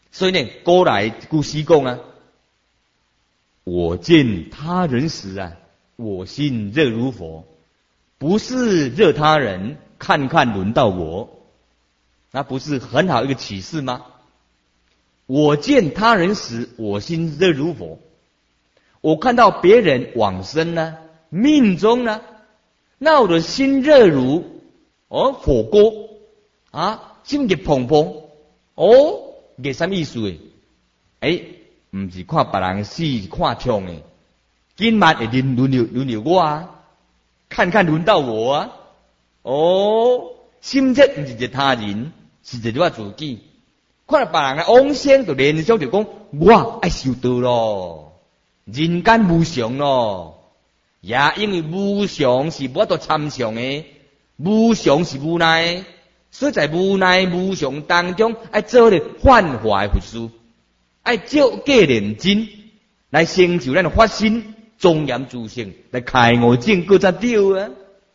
所以呢，古来一句诗讲啊，我见他人时啊，我心热如火，不是热他人，看看轮到我，那不是很好一个启示吗？我见他人时，我心热如火。我看到别人往生呢，命中呢，那我的心热如火锅啊，心热砰砰哦，这什么意思诶？唔是看别人死，是看痛诶。今晚会轮流我啊，看看轮到我啊。哦，心热唔是热他人，是热我自己。看到别人嘅往生，就联想就讲我爱受道咯，人间无常咯。也因为无常是无法度参详嘅，无常是无奈，所以在无奈无常当中，爱做咧幻化佛事，爱照假认真来成就咱的发心庄严自性，来开悟正果才对啊！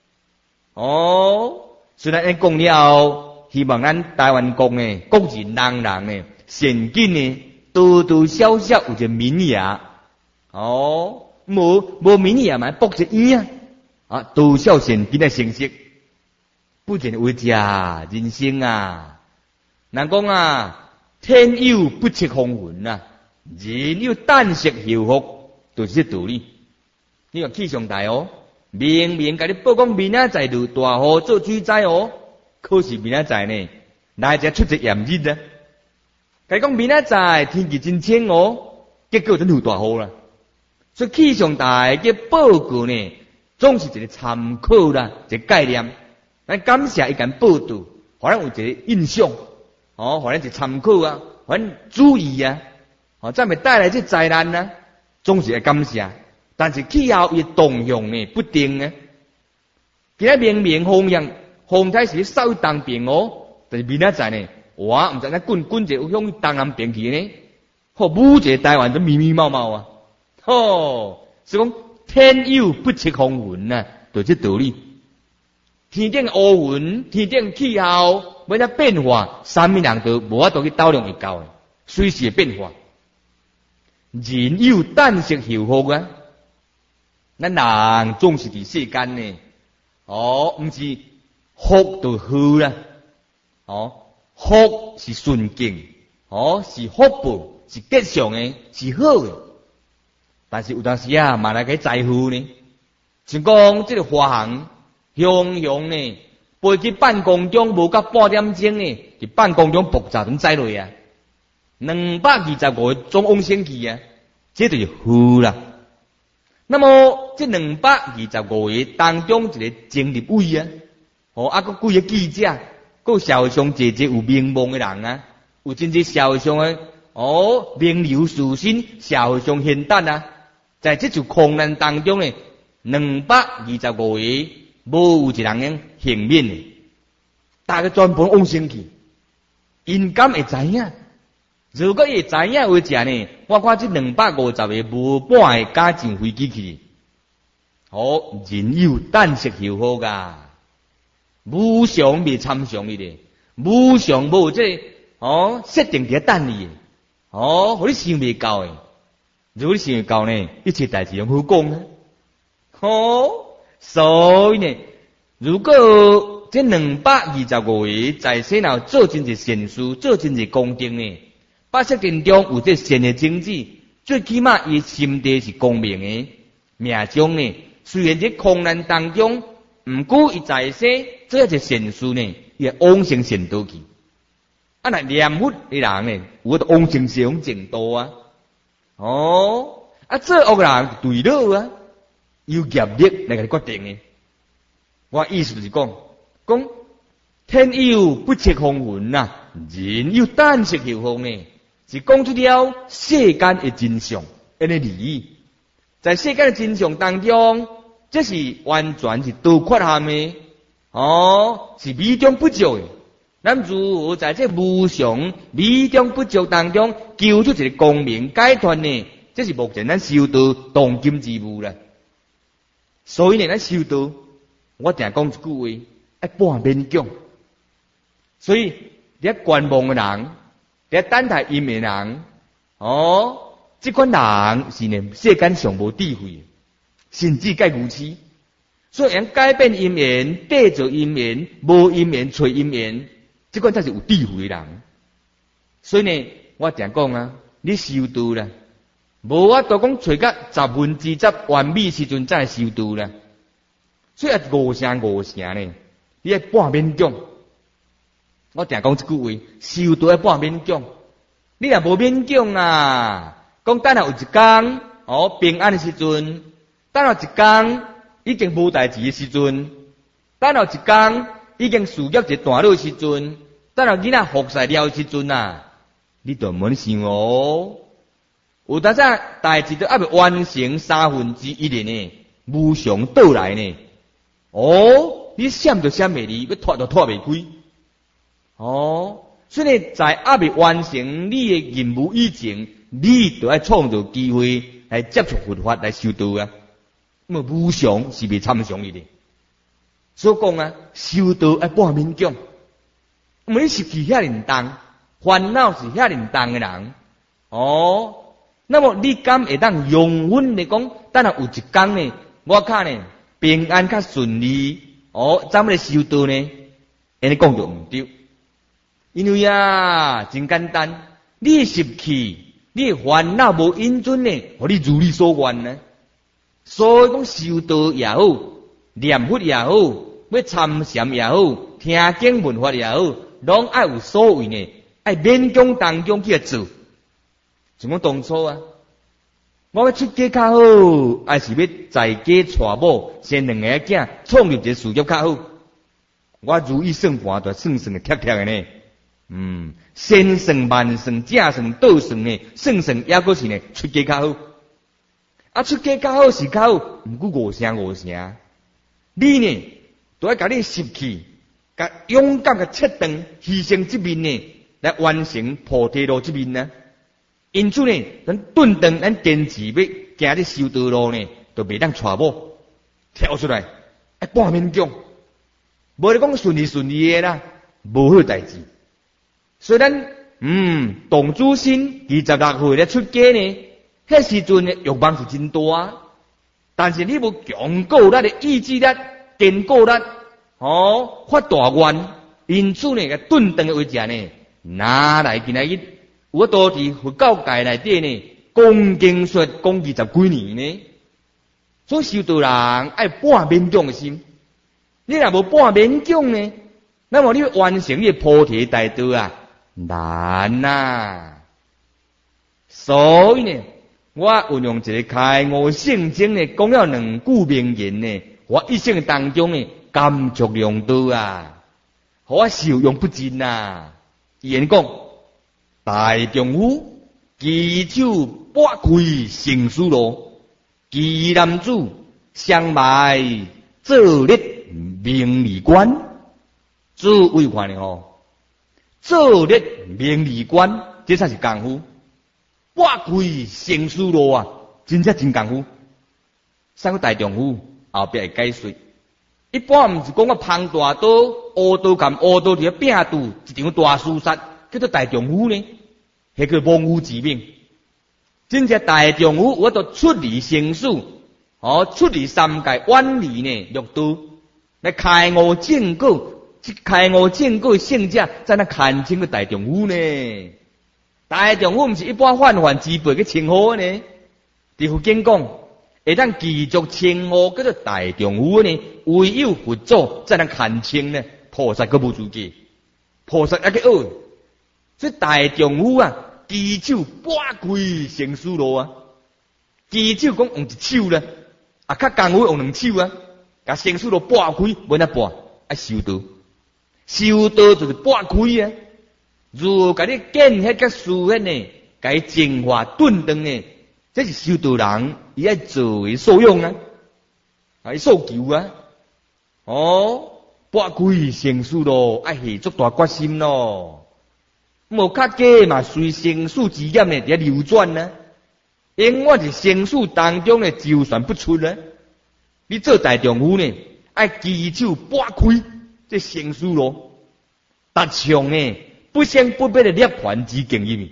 哦，虽然咱讲了。希望咱台湾国呢，国人人呢，现今呢，多多少少有一个名牙，哦，无名牙嘛，博一院啊，多少现今的成绩，不仅为家人生啊，人讲啊，天有不测风云啊，人有旦夕祸福，就是这道理。你看气象台哦，明明甲你报讲明仔载落大雨做水灾哦。可是明仔载呢，来只出一炎日啊！佮讲明仔载天气真清哦，结果真有大雨啦。所以气象台嘅报告呢，总是一个参考啦，一个概念。咱感谢伊间报道，互咱有一个印象，哦，互咱一个参考啊，互咱注意啊，哦，才袂带来这灾难啊，总是要感谢。但是气候伊动向呢不定啊，今仔明明风向。风台是稍微东边哦，但是明仔载呢，哇，唔知咱滚者向东南边去呢，好，每一个台湾都密密茂茂啊，哦，所以讲天有不测风云啊，就这道理。天顶乌云，天顶气候，每只变化，啥物人都无法度去斗量会到的，随时会变化。人有旦夕祸福啊，咱人总是伫世间呢，哦，唔是。福就好啦，哦，福是顺境，哦，是福报，是吉祥的，是好的。但是有当时啊，嘛来个在乎呢。像讲这个华航，雄呢，飞去办公中无到半点钟呢，伫办公中爆炸成载落啊，225个总往生去啊，这就是好啦。那么这225个当中一个经历位啊。哦，啊，佮几个记者，佮社会上侪有名望的人啊，有真正社会上的名流士绅，社会上现代啊，在这次空难当中呢，225位无有一人幸免的，大家全部往生去，因敢会知影？如果会知影话者呢，我看这250个无半个加进飞机去，哦，人有旦夕祸福噶。无常未参详你咧，无常无这设定伫等你，互你想未到诶。如果你想会到呢，一切代志拢好讲啊。所以呢，如果这225位在世后做真侪善事，做真侪功德呢，百姓心中有这善的种子，最起码伊心地是光明的，命中呢，虽然在空难当中。毋过伊在世做一个善事呢，伊会往生善道去。啊，那念佛的人呢，有得往生这种程度啊。哦，啊，做恶人对了啊，有业力来个决定的。我意思就是讲天有不测风云呐，人有旦夕祸福呢，是讲出了世间的真相，安尼理义。在世间的真相当中。这是完全是道缺陷的，是美中不足的。咱如何在这无常、美中不足当中，求出一个光明解脱呢？这是目前咱修道当今之务啦。所以呢，咱修道，我定讲一句话，要半勉强。所以，你观望的人， 伫等待阴的人，这款人是呢世间上无智慧，甚至介愚痴，所以人改变阴缘，缀造阴缘，无阴缘找阴缘，这款才是有智慧的人。所以呢，我常讲啊，你修道啦，无法度讲找到10%完美时阵才修道啦。所以啊，5成呢，你要半勉强。我常讲这句话，修道要半勉强。你若无勉强啊，讲等下有一天平安的时阵，等下一天已经无代志的时阵，等下一天已经事业一段落的时阵，等下囡仔服侍了的时阵啊，你就免想哦。有当阵代志都还未完成1/3呢，无常倒来呢。你闪就闪袂离，要脱就脱袂开。所以呢，在还未完成你的任务以前，你就要创造机会来接触佛法来修道啊。那么无常是未参详的。所以讲啊，修道要半勉强。你失去遐尔重，烦恼是遐尔重的人，那么你敢会当用稳的讲，等下有一天呢，我看呢平安较顺利，咱们来修道呢？安尼讲就唔对。因为啊，真简单，你失去，你烦恼无因准呢，互你如你所愿呢。所以讲修道也好，念佛也好，要参禅也好，听经闻法也好，拢爱有所谓呢，爱勉强当中去做。像讲当初啊，我要出家较好，还是要在家娶某，生2个囝，创立一个事业较好。我如意算盘就算的贴贴的呢。先算慢算正算倒算呢，算也阁是呢出家较好。啊，出家较好是较好，毋过5成。你呢，都要甲你失去，甲勇敢甲切断，牺牲这面呢，来完成菩提路这面呢。因此呢，咱顿顿咱坚持要行这修道路呢，就袂当带某跳出来，要半勉强，无你讲顺利的啦，无好代志。所以咱童子心26岁咧出家呢，迄时阵呢欲望是真大，但是你无强固咱的意志力、坚固力，发大愿，因此呢个顿顿的为者呢，拿来今仔日我都伫佛教界内底呢，讲经说讲20几年呢，所以修道人爱半勉强的心，你若无半勉强呢，那么你要完成你的菩提大道啊。难啊！所以呢，我运用一个开悟圣经呢，讲了2句名言呢，我一生当中呢，甘足良多啊，我受用不尽啊。言讲大丈夫，举手拨开成书路，奇男子相埋坐立名利观，诸位看呢坐立名利观，这才是功夫。拨开成书路啊，真正真功夫。三个大丈夫后壁会解说。一般毋是讲我捧大刀、乌刀cầm乌刀伫咧拼拄一场大厮杀，叫做大丈夫呢？迄个蒙武之名。真正大丈夫，我都出离生死，出离三界，远离呢六道，来开悟正果。开悟正果的圣者，在那看清个大丈夫呢？大丈夫毋是一般泛泛之辈嘅称呼呢？伫佛经讲，会当继续称呼叫做大丈夫呢？唯有佛祖才能看清呢。菩萨佫无资格，菩萨还去学。所以大丈夫啊，举手拨开成书路啊，举手讲用一手啦，较功夫用2手啊，甲成书路拨开，无哪拨，爱修道。修道就是拨开啊！如何甲你建迄个事业呢？甲伊净化顿顿呢？这是修道人伊爱做的所用啊，伊所求啊。拨开成事咯，爱下足大决心咯。无较假嘛，随生死之念呢，伫流转呢。永远是生死当中呢，周旋不出呢。你做大丈夫呢，爱举手拨开。这成事咯，达上呢， 不生不灭的涅槃之境入面。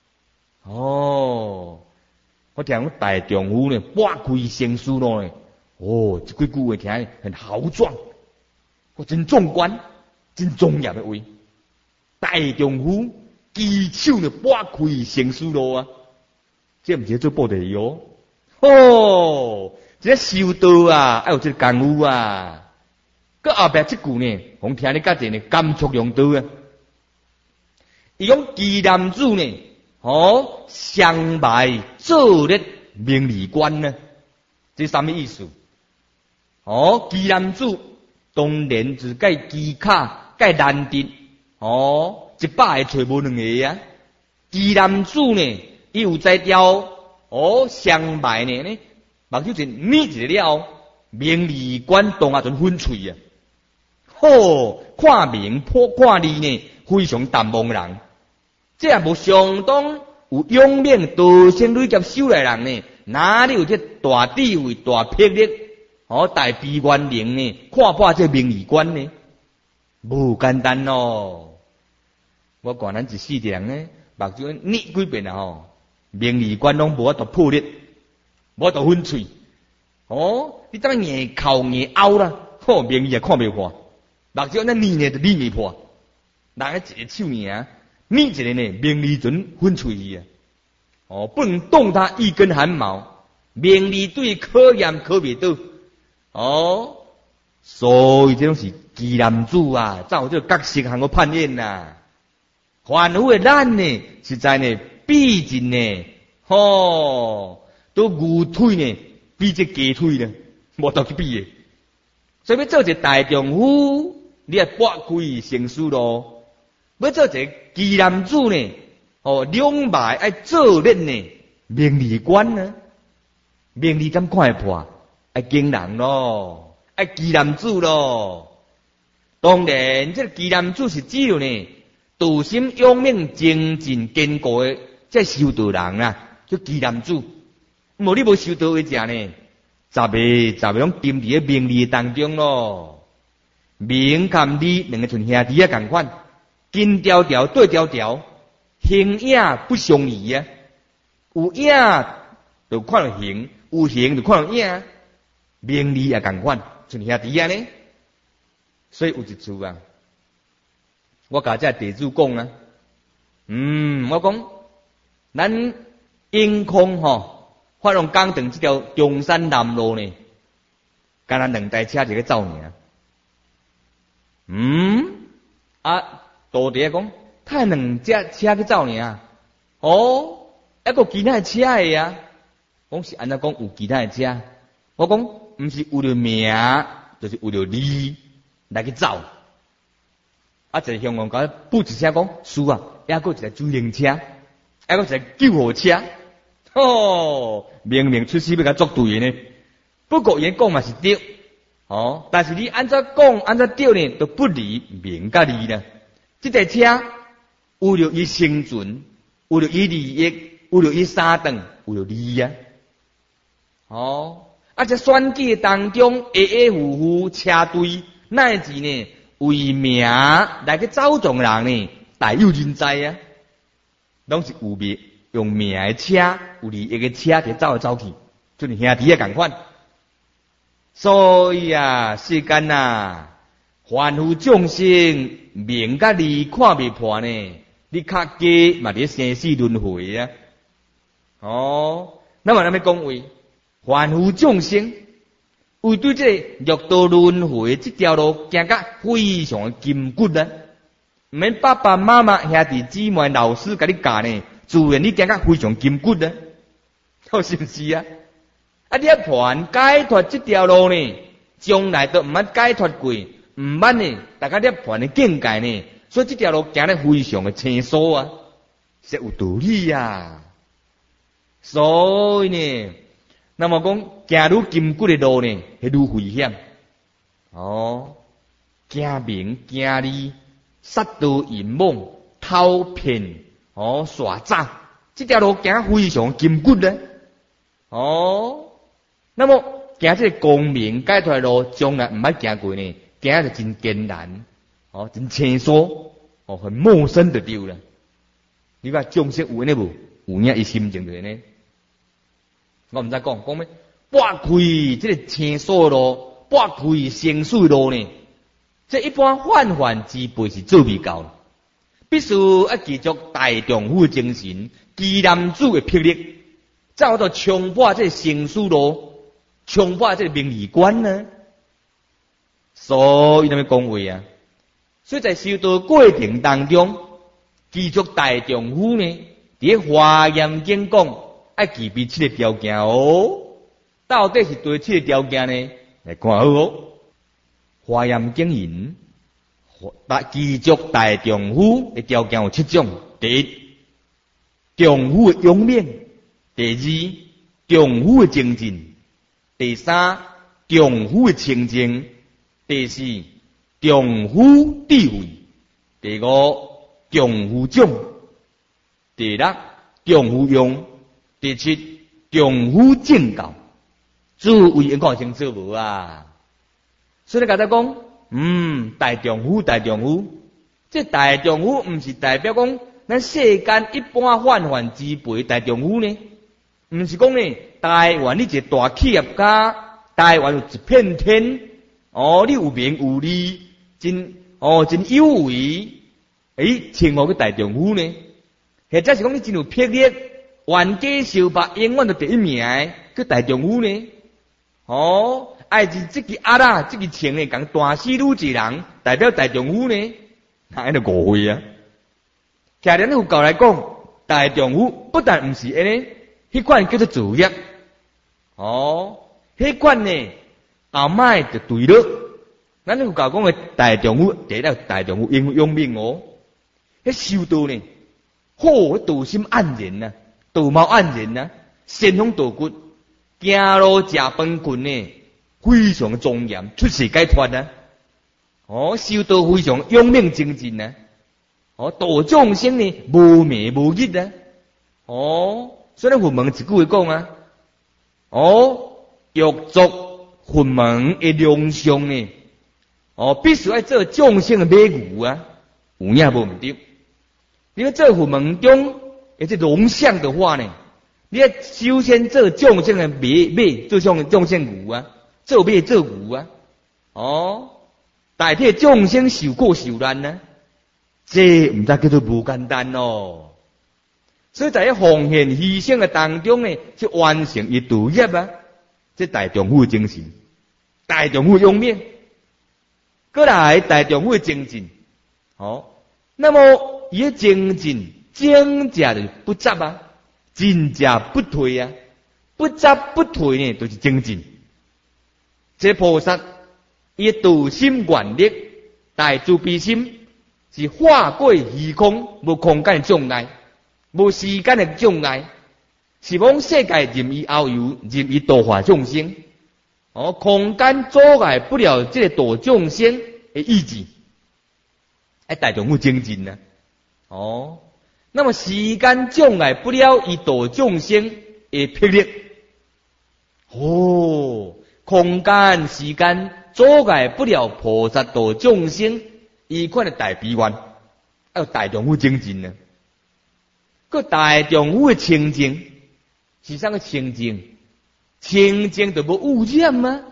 哦，我听讲大丈夫呢，拨开生死路呢，哦，这几句话听很豪壮，我真壮观，真庄严的话。大丈夫举手呢，拨开生死路啊，这唔是做布袋哟。哦，这修道啊，还有这功夫啊。个后边这句呢，我听你家己呢，感触良多啊。伊讲岐男子呢，哦，相埋做咧名利观呢，这什么意思？哦，岐男子当然就是介岐卡、介难得，哦，100个找无2个啊。岐男子呢，伊有在条，哦，相埋呢，目睭就眯一了，名利观当啊，阵粉碎啊。好，看名看利呢，非常淡忘人。这也无相当有勇猛道生累劫修来人呢，哪里有这大智慧、大魄力？哦，大悲愿灵呢，看破这名利观呢，无简单咯。我讲咱一世人呢，目睭捏几遍啊吼，名利观拢无法度破裂，无法度粉碎。哦，你怎么硬靠硬拗啦？好，名利也看袂破。目睭那捏呢就捏袂破，人一个手尔，捏一个呢，名利准粉碎去啊！哦，不能动他一根汗毛，名利对考验考袂到。哦，所以这种是岐男子啊，才有这角色通我判验呐。凡夫的咱呢，实在呢，毕竟呢，吼，都牛腿呢，比这鸡腿呢，无得去比的。所以要做一个大丈夫，你要拨开生死路；要做一个岐男子呢，哦，两脉爱做咧呢，名利观呢，名利怎看会破？爱惊人咯，爱岐男子咯。当然，这个岐男子是只有呢，道心勇猛、精进坚固的，这修道人啊，叫岐男子。无你无修道为者呢？十个拢沉伫咧名利当中咯，名含利两个像兄弟啊共款，金条条对条条，形影不相宜啊。有影就看到形，有形就看到影，名利也共款，像兄弟啊呢。所以有一次啊，我甲这地主讲啊，我讲咱阴空吼。发动港等这条中山南路呢，干那2台车就去走呢。道弟讲，他2架车去走呢。哦，还有其他的车的啊。讲是安怎讲有其他的车？我讲不是为了名，就是为了利来去走。一个香港讲补一声讲，是啊，还有一个水灵车，还有一个救护车。哦，明明出事要甲作对的呢，不过伊讲嘛是对，哦，但是你安怎讲安怎对呢，都不离名甲利呢。这台车为了伊生存，为了伊利益，为了伊三顿，为了利啊。哦，这选举当中夫车队，乃至呢为名来去走众人呢，大有人在啊，拢是有名。用名的车，有利益的车，就走来走去，就是兄弟也共款。所以啊，世间啊，凡夫众生名甲利看未破呢，你较加嘛伫生死轮回啊。哦，那么咱要讲话，凡夫众生为对这六道轮回这条路行甲非常的筋骨啊，唔免爸爸妈妈兄弟姊妹老师甲你教呢。自然你行甲非常筋骨啊，是不是啊？你要盘解脱这条路呢，将来都唔捌解脱过，唔捌呢，大家咧盘的境界呢，所以这条路行得非常的清楚啊，是有道理啊。所以呢，那么讲行愈筋骨的路呢，係愈危险。哦，行名行利，杀盗淫妄，偷骗。哦，耍诈，这条路行非常筋骨呢。哦，那么行这个光明解脱的路，将来唔捌行过呢，行就真艰难，哦，真清楚， 很陌生的丢了。你看众生有安尼无？有影伊心情就安尼。我毋知讲咩，拨开这个生死路，拨开生死路呢？这一般泛泛之辈是做未到，必须要记住大丈夫的精神，奇男子的魄力，才有法度冲破这个生死路，冲破这个名利关呢。所以那么讲话啊，所以在修道过程当中，记住大丈夫呢，伫华严经讲，要具备7个条件哦。到底是对7个条件呢？来看好哦。华严经言，记住大丈夫的条件有7种：第一，丈夫的勇猛；第二，丈夫的精进；第三，丈夫的清净；第四，丈夫智慧；第五，丈夫种；第六，丈夫用；第七，丈夫正教。诸位看清楚无啊？所以甲他讲，大丈夫，大丈夫，这大丈夫毋是代表讲咱世间一般泛泛之辈大丈夫呢，毋是讲呢，台湾你一个大企业家，台湾有一片天，你有名有利，真有为，称呼个大丈夫呢？或者是讲你真有魄力，冤家相报永远都第一名，叫大丈夫呢？爱是这个阿啦，这个情呢，讲大死女一人，代表大丈夫呢？那就误会啊！其实佛教来讲，大丈夫不但唔是安尼，迄款叫做自业。迄款呢，后摆就对了。咱佛教讲的大丈夫，第一大丈夫勇猛哦。迄修道呢，道心安然啊，道貌岸然啊，仙风道骨，行路食饭困呢。非常庄严，出世解脱啊！修道非常勇猛精进啊！度众生呢，无眠无日啊！所以佛门一句话讲啊，欲作佛门的良相呢，必须要做众生的马牛啊！有影无毋对？你要做佛门中而且龙相的话呢，你要首先做众生的马，做众生牛啊！做马做牛啊！代替众生受苦受难呢？这唔知叫做无简单哦。所以在奉献牺牲的当中呢，去完成伊道业啊！这大丈夫的精神，大丈夫勇猛，过来大丈夫的精进。那么伊的精进，真正就不杂啊，真正不退啊，不杂不退呢，就是精进。这菩萨伊道心愿力大慈悲心，是化过虚空，无空间的障碍，无时间的障碍，是往世界任意遨游，任意度化众生。空间阻碍不了这个度众生的意志，大丈夫精进啊！那么时间障碍不了伊度众生的魄力。空间、时间阻碍不了菩萨度众生，伊款的大悲愿，要大丈夫精进呢。个大丈夫的清净是啥个清净？清净就无污染吗？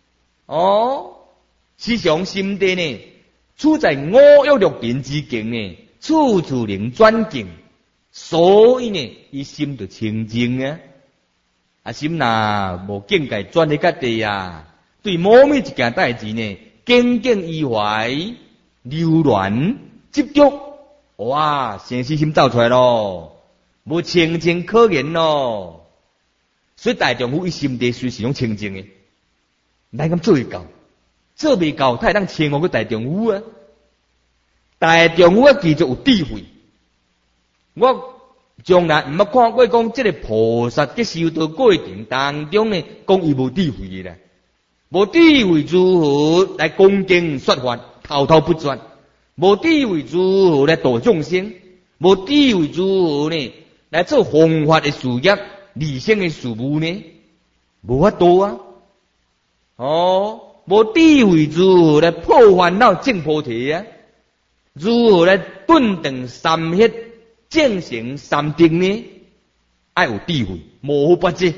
时常心地呢，处在五欲六尘之境呢，处处能转境，所以呢，伊心就清净啊。心若无境界转去较地啊，对某每一件代志呢，耿耿于怀、留恋、执着，哇，生死心走出来咯，无清净可言咯。所以大丈夫伊心地虽是种清净的，咱敢做会到，做未到，他会当称呼个大丈夫啊。大丈夫啊，记住有智慧，我。从来毋捌看过讲，这个菩萨在修道过程当中呢，讲伊无智慧的啦，无智慧如何来恭敬说法，滔滔不绝；无智慧如何来度众生；无智慧如何呢来做弘法的事业、利生的事务呢？无法度啊！无智慧如何来破烦恼、证菩提啊？ 如何来顿顿三协，正行三德呢？爱有智慧，无法子。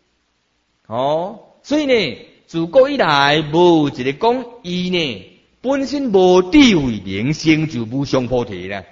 所以呢，自古以来无一个讲伊呢本身无智慧，人生就无上菩提啦。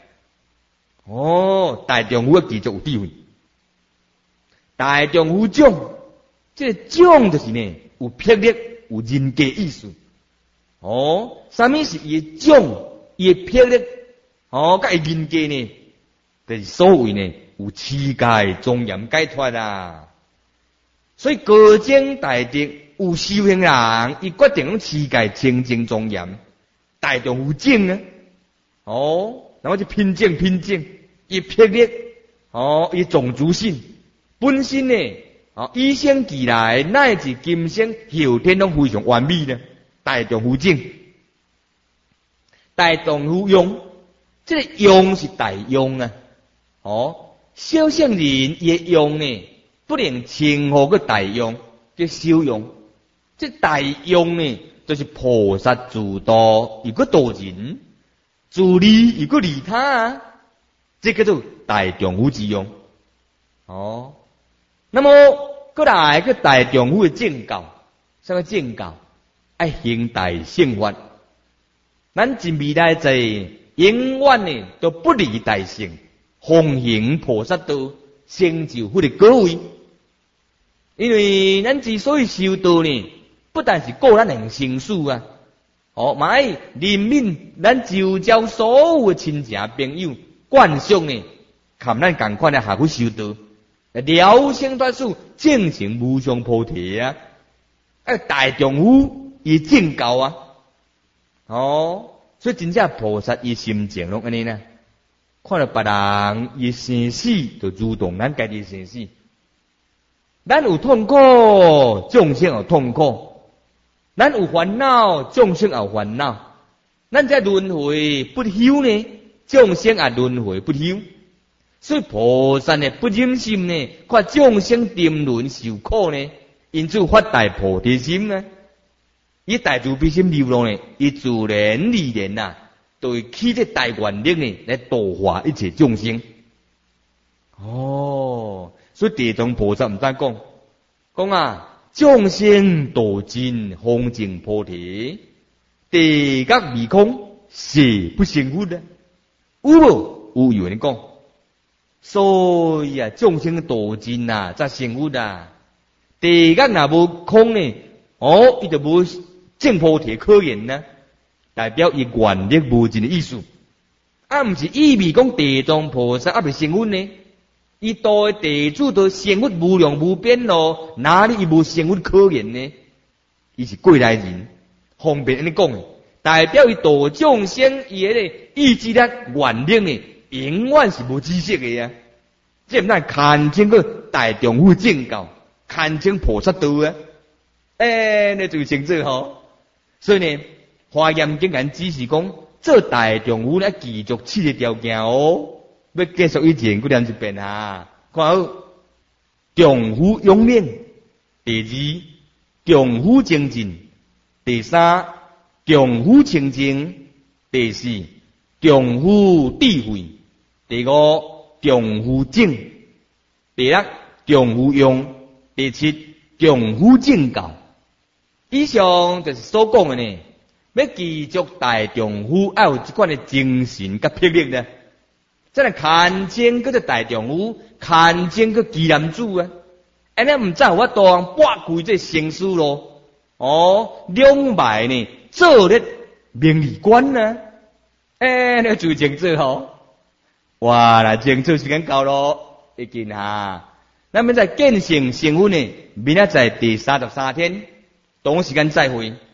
大丈夫继续有智慧，大丈夫种，这个种就是呢有魄力，有人格意思。什么是伊的种？伊的魄力，甲伊人格呢，就是所谓呢有持戒庄严解脱啊。所以高僧大德有修行人，伊决定用持戒清净庄严，大丈夫种啊。然后就拼正，伊魄力，伊种族性本身呢，以生俱来，乃至今生后天拢非常完美呢。大丈夫种，大丈夫用，这个用是大用啊。小圣人伊的用呢，不能称呼个大用，叫小用。这大用呢，就是菩萨自度，又个度人，自利又个利他啊。这叫做大丈夫之用。那么过来个大丈夫的正教，什么正教？爱行大圣法。咱真未来在永远呢都不离大圣，奉行菩萨道，成就迄个果位。因为咱之所以修道呢，不但是顾咱人生死啊，嘛爱怜悯咱周遭所有的亲戚朋友，惯性呢，看咱共款的下去修道，了生脱死，正成无上菩提啊！大丈夫伊正教啊，所以真正菩萨伊心情拢安尼呢，看到别人伊生死，就如同咱家己生死。咱有痛苦，众生有痛苦；咱有烦恼，众生有烦恼。咱在轮回不休呢，众生也轮回不休。所以菩萨呢不忍心呢，看众生沉沦受苦呢，因此发大菩提心呢。以大慈悲心流露呢，以自然而然呐，就会起这大愿力呢，来度化一切众生。所以地藏菩萨唔再讲众生度尽，方证菩提，地觉未空，誓不成佛啊！有无？有人讲，所以众生度尽才成佛啊！地觉若无空呢，伊就无证菩提可言呢，代表伊愿力无尽的意思。唔是意味讲地藏菩萨未成佛呢？伊度的地主都成佛无量无边咯，哪里伊无成佛可言呢？伊是过来人，方便安尼讲，代表伊度众生伊个意志力、愿力呢，永远是无止息的呀。这唔但看清个大丈夫正教，看清菩萨道啊！你就清楚吼。所以呢，华严经言指示讲，做大丈夫咧，继续7个条件要继续以前，念一遍啊！看好，丈夫勇猛；第二，丈夫精进；第三，丈夫清净；第四，丈夫智慧；第五，丈夫正；第六，丈夫用；第七，丈夫正教。以上就是所讲的呢。要继续大丈夫，要有这款的精神甲魄力呢。真系看清嗰只大丈夫，看清个奇男子啊！安尼唔知有法度拔开这生死咯。两败呢，做咧名利观啊！你最清楚吼。哇，那清楚时间到咯，已经哈。咱们在见性成佛呢，明仔载第33天，同时间再会。